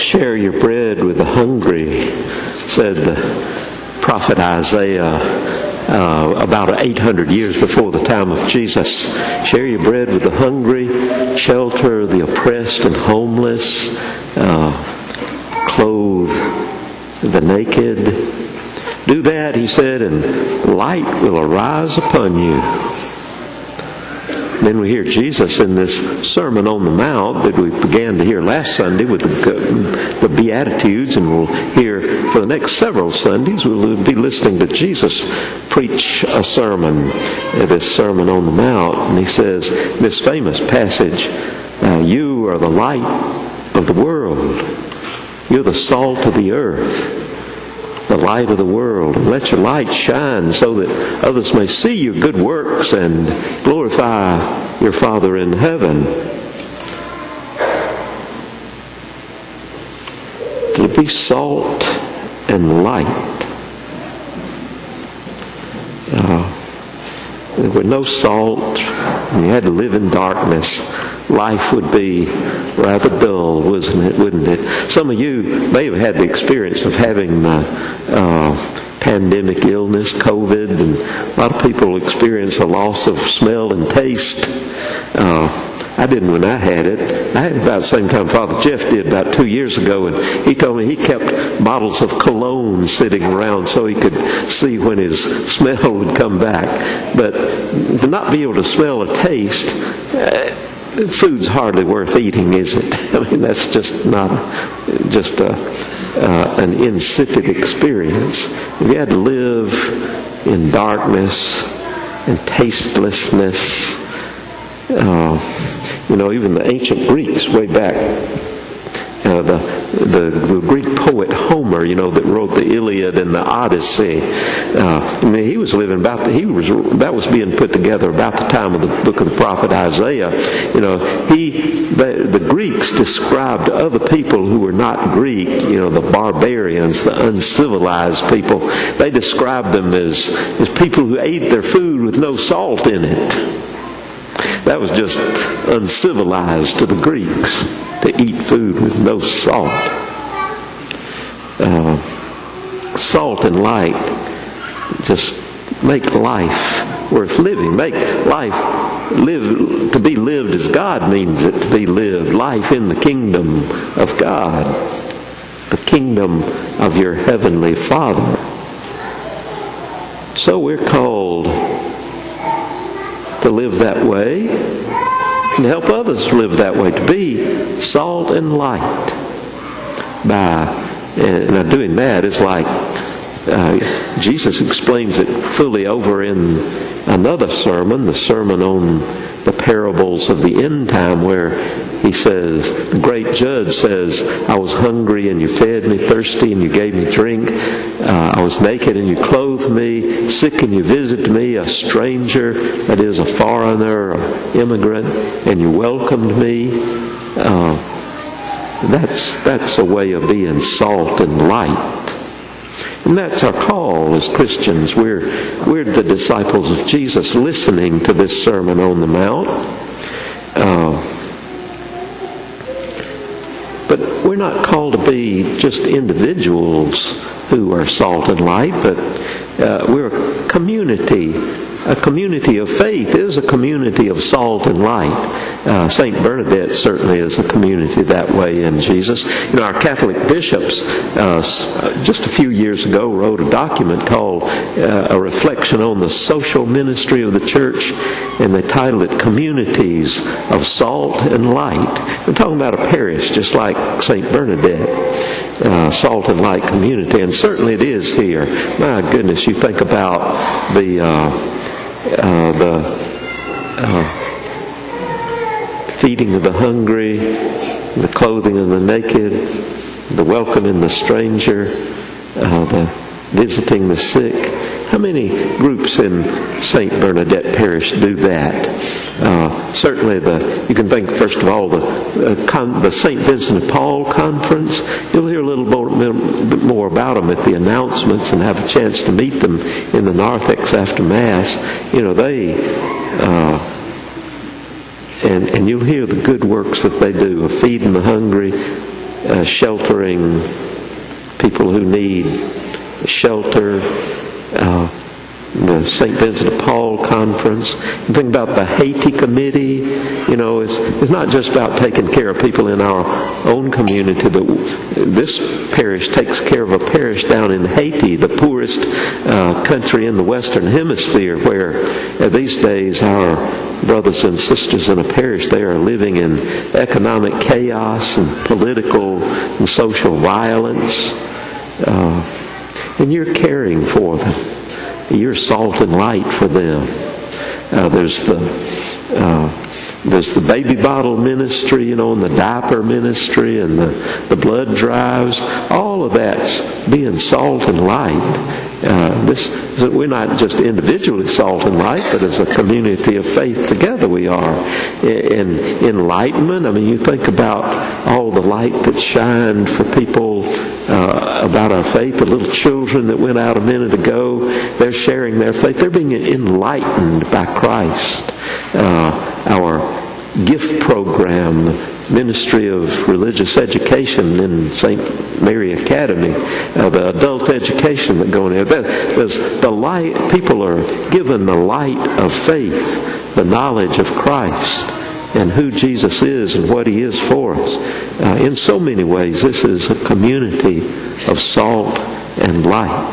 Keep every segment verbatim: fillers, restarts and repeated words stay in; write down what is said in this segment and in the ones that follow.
Share your bread with the hungry, said the prophet Isaiah uh, about eight hundred years before the time of Jesus. Share your bread with the hungry, shelter the oppressed and homeless, uh, clothe the naked. Do that, he said, and light will arise upon you. Then we hear Jesus in this Sermon on the Mount that we began to hear last Sunday with the, the Beatitudes, and we'll hear for the next several Sundays. We'll be listening to Jesus preach a sermon, this Sermon on the Mount. And he says, this famous passage, uh, you are the light of the world. You're the salt of the earth, the light of the world. And let your light shine so that others may see your good works and glorify your Father in heaven. To be salt and light. Uh, there were no salt, and you had to live in darkness. Life would be rather dull, wasn't it? Wouldn't it? Some of you may have had the experience of having uh, uh, pandemic illness, COVID, and a lot of people experience a loss of smell and taste. Uh, I didn't when I had it. I had it about the same time Father Jeff did about two years ago, and he told me he kept bottles of cologne sitting around so he could see when his smell would come back. But to not be able to smell or taste, uh, food's hardly worth eating, is it? I mean, that's just not a, just a, uh, an insipid experience. If you had to live in darkness and tastelessness, uh, you know, even the ancient Greeks way back, uh, the, the the Greek poet Homer, you know, that wrote the Iliad and the Odyssey. Uh, I mean, he was living about the, he was that was being put together about the time of the book of the prophet Isaiah. You know, he the, the Greeks described other people who were not Greek, you know, the barbarians, the uncivilized people. They described them as as people who ate their food with no salt in it. That was just uncivilized to the Greeks, to eat food with no salt. Uh, salt and light just make life worth living. Make life live to be lived as God means it to be lived. Life in the kingdom of God, the kingdom of your heavenly Father. So we're called to live that way and help others live that way, to be salt and light. By and now doing that is like uh, Jesus explains it fully over in another sermon, the sermon on the parables of the end time, where he says, the great judge says, I was hungry and you fed me, thirsty and you gave me drink, uh, I was naked and you clothed me, sick and you visited me, a stranger, that is a foreigner, an immigrant, and you welcomed me. Uh, that's that's a way of being salt and light. And that's our call as Christians. We're we're the disciples of Jesus, listening to this Sermon on the Mount. Uh, but we're not called to be just individuals who are salt and light, but uh, we're a community. A community of faith is a community of salt and light. Uh, Saint Bernadette certainly is a community that way in Jesus. You know, our Catholic bishops uh, just a few years ago wrote a document called uh, A Reflection on the Social Ministry of the Church, and they titled it Communities of Salt and Light. We're talking about a parish just like Saint Bernadette. Uh, salt and light community, and certainly it is here. My goodness, you think about the uh, uh, the uh, feeding of the hungry, the clothing of the naked, the welcoming the stranger, uh, the visiting the sick. How many groups in Saint Bernadette Parish do that? Uh, certainly, the you can think first of all the uh, con, the Saint Vincent de Paul Conference. You'll hear a little more, little bit more about them at the announcements and have a chance to meet them in the narthex after Mass. You know, they uh, and and you'll hear the good works that they do of feeding the hungry, uh, sheltering people who need shelter. Uh, the Saint Vincent de Paul Conference. You think about the Haiti Committee. You know, it's, it's not just about taking care of people in our own community, but this parish takes care of a parish down in Haiti, the poorest uh, country in the Western Hemisphere, where uh, these days our brothers and sisters in a parish, they are living in economic chaos and political and social violence. Uh, and you're caring for them. You're salt and light for them. Uh, there's the uh, there's the baby bottle ministry, you know, and the diaper ministry, and the, the blood drives. All of that's being salt and light. Uh, this we're not just individually salt and light, but as a community of faith together we are. In enlightenment, I mean, you think about all the light that shined for people uh, about our faith. The little children that went out a minute ago, they're sharing their faith. They're being enlightened by Christ. Uh, our gift program, Ministry of Religious Education in Saint Mary Academy, uh, the adult education that go in there. There's the light. People are given the light of faith, the knowledge of Christ, and who Jesus is and what He is for us. Uh, in so many ways, this is a community of salt and light.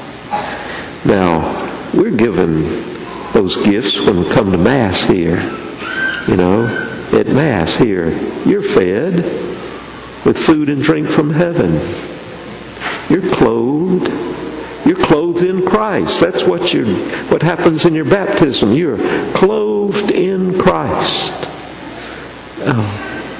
Now, we're given those gifts when we come to Mass here. You know, at Mass here, you're fed with food and drink from heaven. You're clothed. You're clothed in Christ. That's what you what happens in your baptism. You're clothed in Christ. Uh,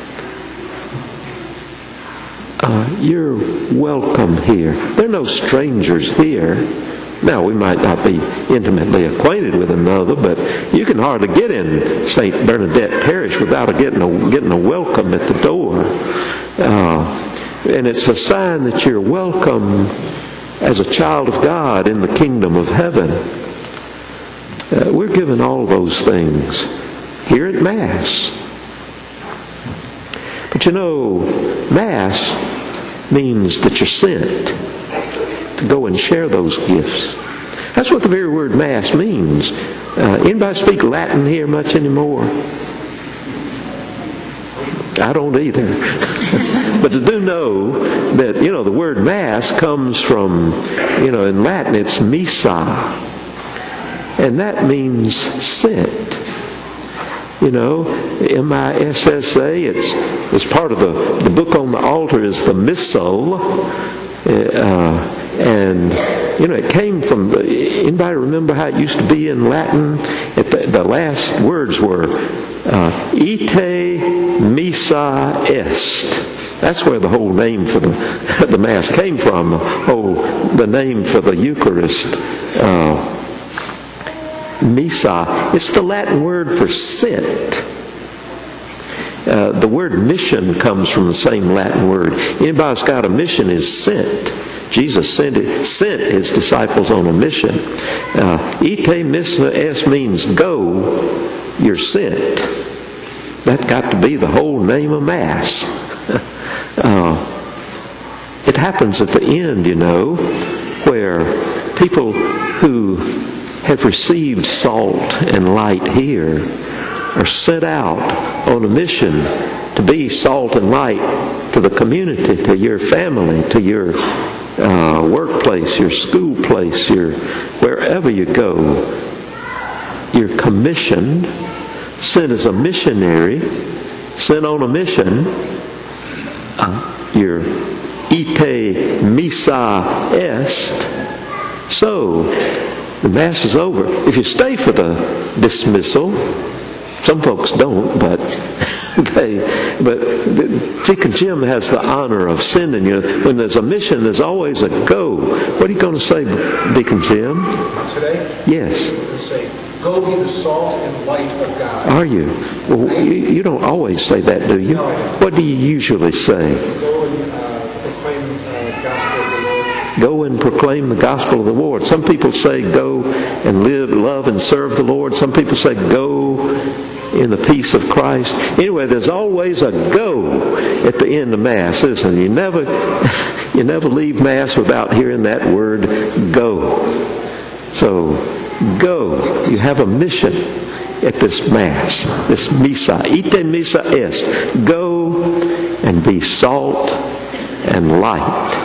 uh, you're welcome here. There are no strangers here. Now, we might not be intimately acquainted with another, but you can hardly get in Saint Bernadette Parish without getting a, getting a welcome at the door. Uh, and it's a sign that you're welcome as a child of God in the kingdom of heaven. Uh, we're given all those things here at Mass. But you know, Mass means that you're sent to go and share those gifts. That's what the very word Mass means. Uh, anybody speak Latin here much anymore? I don't either. But I do know that, you know, the word Mass comes from, you know, in Latin it's missa. And that means sent. You know, M I S S A, it's, it's part of the, the book on the altar is the Missal. Uh, and, you know, it came from, the, anybody remember how it used to be in Latin? It, the, the last words were, uh, ite missa est. That's where the whole name for the, the Mass came from. The whole, the name for the Eucharist. Uh, missa. It's the Latin word for sent. Uh, the word mission comes from the same Latin word. Anybody who's got a mission is sent. Jesus sent, it, sent His disciples on a mission. Uh, ite missa est means go, you're sent. That got to be the whole name of Mass. uh, it happens at the end, you know, where people who have received salt and light here are sent out on a mission to be salt and light to the community, to your family, to your uh, workplace, your school place, your wherever you go. You're commissioned, sent as a missionary, sent on a mission. Uh, you're ite missa est. So, the Mass is over. If you stay for the dismissal, some folks don't, but they, but Deacon Jim has the honor of sending you. When there's a mission, there's always a go. What are you going to say, Deacon Jim? Today? Yes. I'm going to say, go be the salt and light of God. Are you? Well, you, you don't always say that, do you? No. What do you usually say? Go and uh, proclaim the uh, gospel of the Lord. Go and proclaim the gospel of the Lord. Some people say go and live, love, and serve the Lord. Some people say go in the peace of Christ. Anyway, there's always a go at the end of Mass. Listen, you never, you never leave Mass without hearing that word go. So, go. You have a mission at this Mass, this Misa. Ite Misa Est. Go and be salt and light